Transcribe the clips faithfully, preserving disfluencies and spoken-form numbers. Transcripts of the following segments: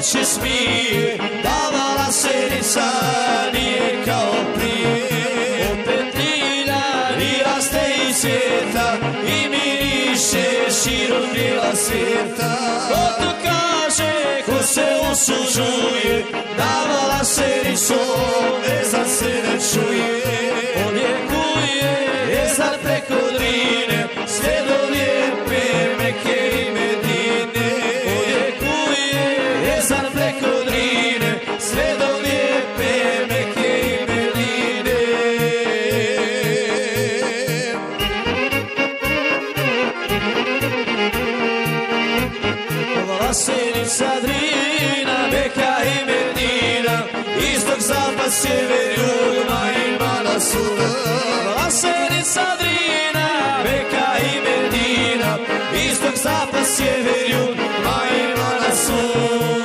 oči smije, davala senica nije kao prije. Opet lilja i raste i cvjeta i miriše širom bijela svijeta. Ko to kaže, ko se usuđuje, davala sericu, vezan se ne čuje. Odjekuje vezan preko Drine, sve do lijepe Meke i Medine. Odjekuje vezan preko Drine, sve do lijepe Meke i Medine. Ova senica Drina, Meka i Medina, istok, zapad, sjever, jug, ima na sud. Ova senica Drina, Meka i Medina, istok, zapad, sjever, jug, ima na sud.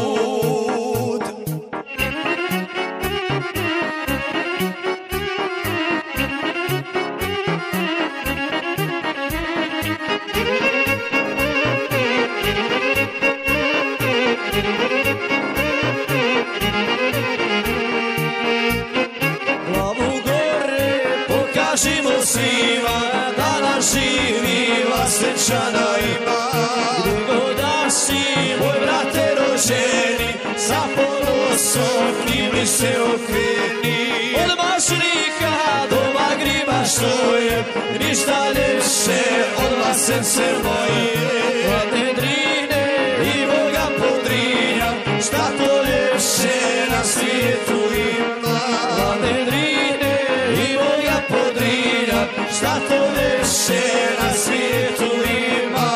Kažimo svima da nas živi Vlasenčana ima. Gdje god da si, moj brate rođeni, sa ponosom njimi se okreni. Od Mašrika do Magriba što je, ništa ljepše od Vlasence moje. Hladne Drine i Boga Podrinja, šta to ljepše na svijetu ima. Hladne Drine i Boga Podrinja, šta to ljepše na svijetu ima.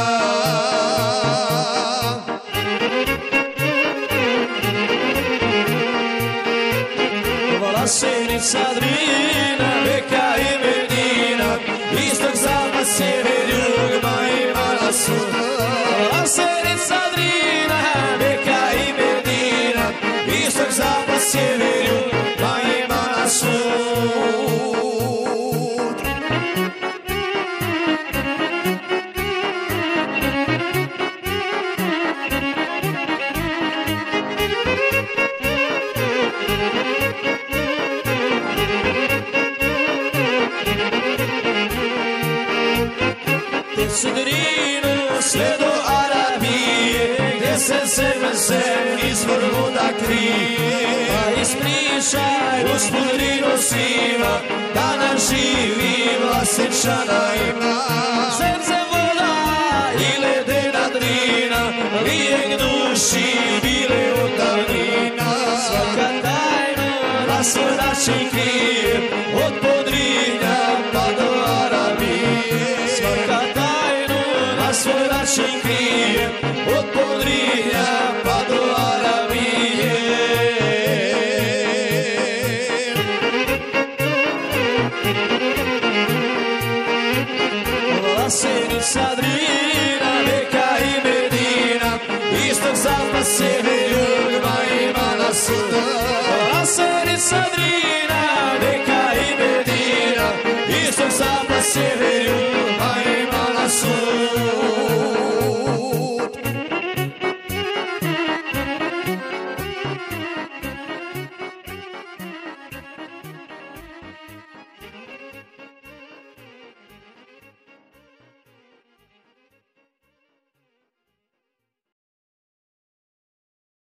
Vlasenica Drina, Meka i Medina, istok, zapad, sjever, jug, ima na sud. Vlasenica Drina, Meka i Medina, istok, zapad, sjever, jug, ima na sud. Su Drinu sve do Arabije, gdje se sebe sem izvor voda krije. Pa ispričaj usput Drinu svima, da nam živi Vlasenčana ima. Srce voda i ledena Drina, lijek duši bile od davnina. Svaka tajna na svoj način krije, od Podrinja pa do Arabije. Svaka na svoj način krije, od Podrinja pa do Arabije. Vlasenica Drina, Meka i Medina, istok, zapad, sjever,